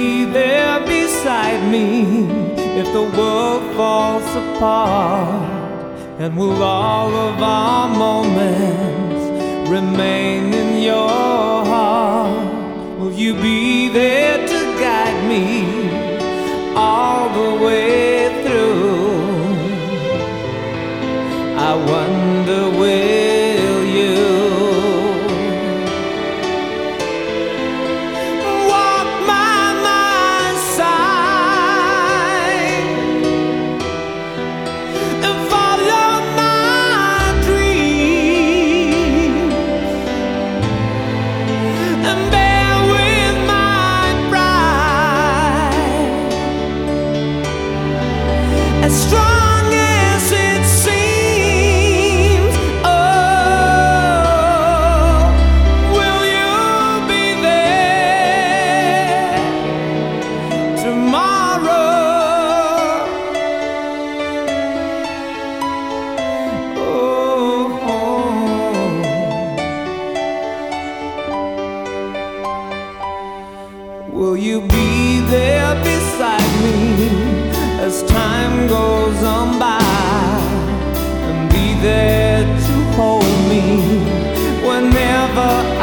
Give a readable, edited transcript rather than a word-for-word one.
be there beside me if the world falls apart? And will all of our moments remain in your heart? Will you be there to guide me all the way through? I wonder, will you walk by my side and follow my dreams and bear with my pride, as strong as it seems? Oh, will you be there tomorrow? Oh, will you be there beside me as time goes on by, and be there to hold me whenever